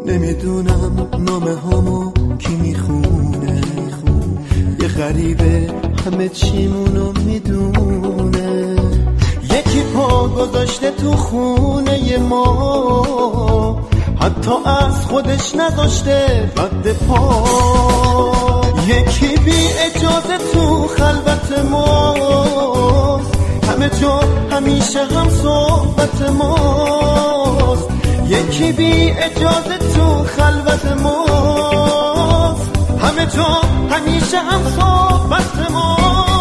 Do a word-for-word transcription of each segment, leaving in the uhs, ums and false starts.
نمیدونم نامه هامو کی میخونه، یه غریبه همه چیمونو میدونه. یکی پا گذاشته تو خونه ما، حتی از خودش نذاشته رد پا. یکی بی اجازه تو خلوت ماست، همه جا همیشه هم صحبت ماست. یکی بی اجازه تو خلوت ماست، همه جا همیشه هم صحبت ماست.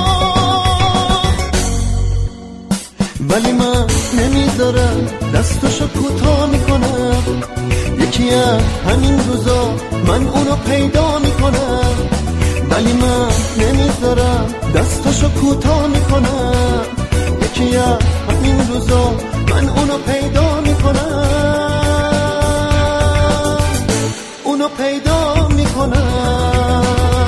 ولی من نمیذارم، دستشو کوتاه میکنم. یکی از همین روزا من اونو پیدا میکنم. ولی من نمیذارم، دستشو کوتاه میکنم. یکی از همین روزا من اونو پیدا میکنم، اونو پیدا میکنم.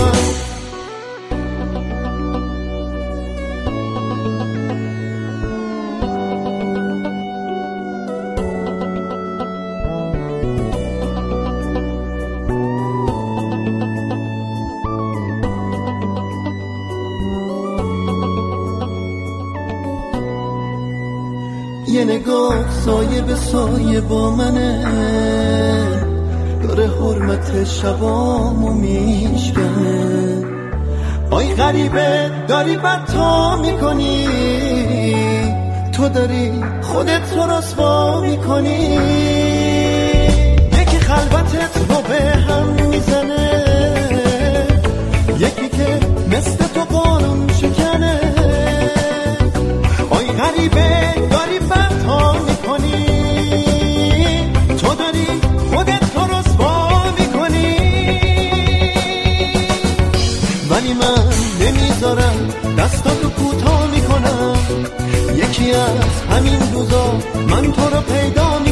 یه نگاه سایه به سایه با منه، داره حرمت شبامو میشکنه. آی غریبه داری بدتا میکنی، تو داری خودت رو رسوا میکنی. یکی خلوتت رو به هم میزنه، یکی که مثل تو قانون شکنه. آی غریبه داری بدتا میکنی، تو داری خودت رو رسوا میکنی. ولی من نمیذارم، دستاتو کوتاه میکنم. یکی از همین روزا من تو رو پیدا میکنم.